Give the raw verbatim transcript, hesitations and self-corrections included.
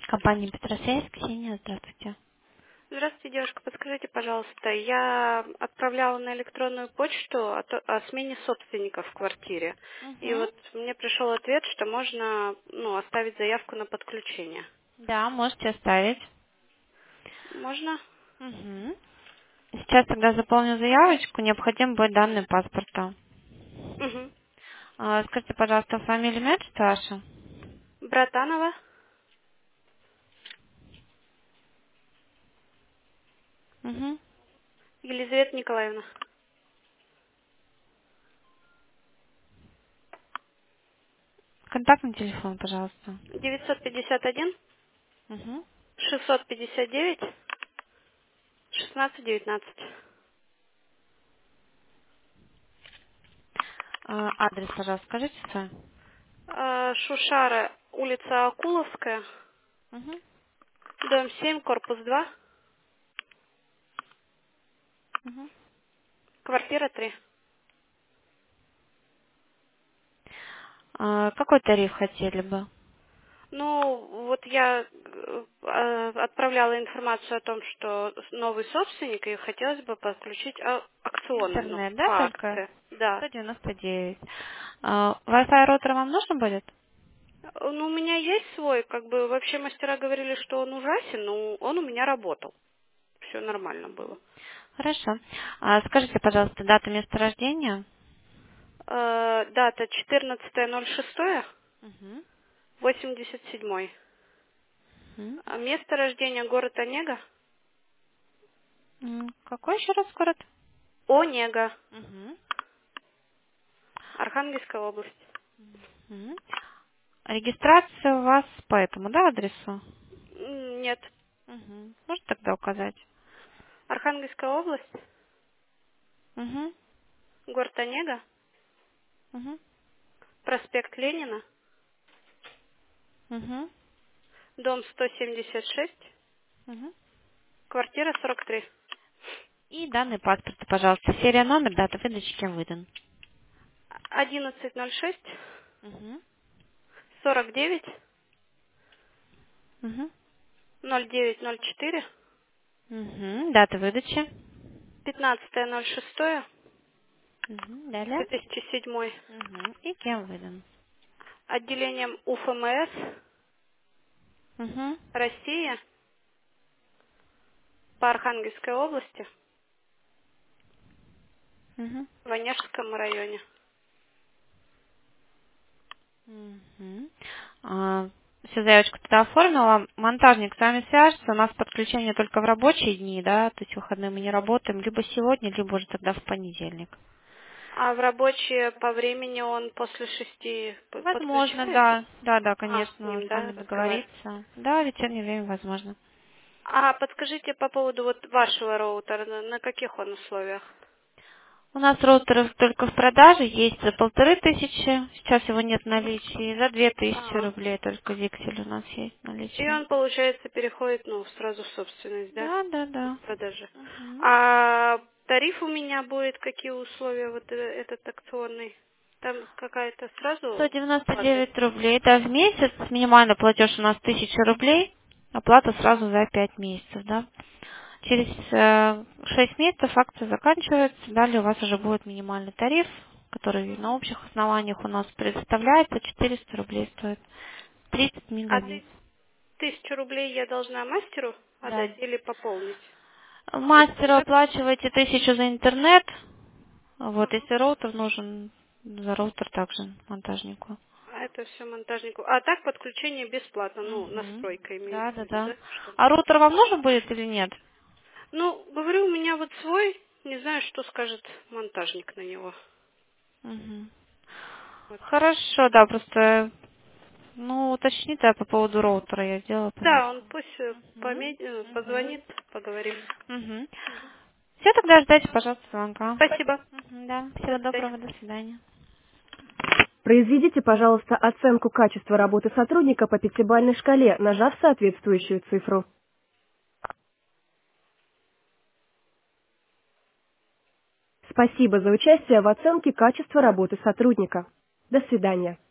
Компания Петросвязь, Ксения, здравствуйте. Здравствуйте, девушка. Подскажите, пожалуйста, я отправляла на электронную почту о, то- о смене собственников в квартире. И Угу. вот мне пришел ответ, что можно ну, оставить заявку на подключение. Да, можете оставить. Можно? Угу. Сейчас тогда заполню заявочку, необходимы будут данные паспорта. Угу. А, скажите, пожалуйста, фамилия, имя, отчество ваше? Братанова Угу. Елизавета Николаевна. Контактный телефон, пожалуйста. девятьсот пятьдесят один Угу. шестьсот пятьдесят девять шестнадцать девятнадцать. А, адрес, пожалуйста, скажите свой. А, Шушара, улица Акуловская, Угу. дом семь, корпус два, Угу. квартира три. А, какой тариф хотели бы? Ну, вот я э, э, отправляла информацию о том, что новый собственник, и хотелось бы подключить а- акционный, ну, Интернет, да, по только? акции. Да. сто девяносто девять. А, Wi-Fi роутер вам нужен будет? Ну, у меня есть свой, как бы, вообще мастера говорили, что он ужасен, но он у меня работал. Все нормально было. Хорошо. А, скажите, пожалуйста, дату место рождения? Э, дата четырнадцатое ноль шестое Угу. восемьдесят седьмой. Мгм. А место рождения город Онега. М, Какой еще раз город? Онега, Мгм. Архангельская область. Мгм. Регистрация у вас по этому, да, адресу? М, Нет. Мгм. Можете тогда указать? Архангельская область, Угу. город Онега, Угу. проспект Ленина, Угу. дом сто семьдесят шесть, Угу. квартира сорок три. И данные паспорта, пожалуйста. Серия, номер, дата выдачи, кем выдан. одиннадцать ноль шесть Угу. сорок девять Угу. ноль девять ноль четыре Угу. Дата выдачи. пятнадцатое ноль шестое Угу. Далее. две тысячи седьмой. Угу. И кем выдан. Отделением УФМС Угу. Россия по Архангельской области Угу. в Онежском районе. Угу. А, все, заявочку туда оформила. Монтажник с вами свяжется. У нас подключение только в рабочие дни, да, то есть в выходные мы не работаем. Либо сегодня, либо уже тогда в понедельник. А в рабочее по времени он после шести п- Возможно, подключается? да. Да, да, А, с конечно, ним, с да, вами разговаривать. договориться. Да, в вечернее время возможно. А подскажите по поводу вот вашего роутера, на, на каких он условиях? У нас роутеров только в продаже есть за полторы тысячи, сейчас его нет в наличии, за две тысячи Ага. рублей только Виксель у нас есть в И наличии. он, получается, переходит, ну, сразу в собственность, да? Да, да, Без да. продажи. Мгм. А тариф у меня будет, какие условия, вот э- этот акционный? Там какая-то сто сразу девяносто плата? девять рублей, это в месяц, минимальный платеж у нас тысяча рублей, оплата сразу за пять месяцев, да. Через э, шесть месяцев акция заканчивается, далее у вас уже будет минимальный тариф, который на общих основаниях у нас предоставляется, четыреста рублей стоит, тридцать А мегабит. ты тысячу рублей я должна мастеру Да. отдать или пополнить? Через Мастеру интернет? оплачиваете тысячу за интернет. Вот, Ага. если роутер нужен, за роутер также монтажнику. А это все монтажнику. А так подключение бесплатно, ну, Угу. настройка имеется Да, в да, виду, да. да? Что? А роутер вам нужен будет или нет? Ну, говорю, у меня вот свой, не знаю, что скажет монтажник на него. Угу. Вот. Хорошо, да, просто, ну, уточни, да, по поводу роутера я сделала Да, он пометку. пусть э, Угу. поме- э, Угу. позвонит, поговорим. Угу. Все, тогда ждайте, пожалуйста, звонка. Спасибо. Мгм, да, До всего свидания. доброго, до свидания. Произведите, пожалуйста, оценку качества работы сотрудника по пятибалльной шкале, нажав соответствующую цифру. Спасибо за участие в оценке качества работы сотрудника. До свидания.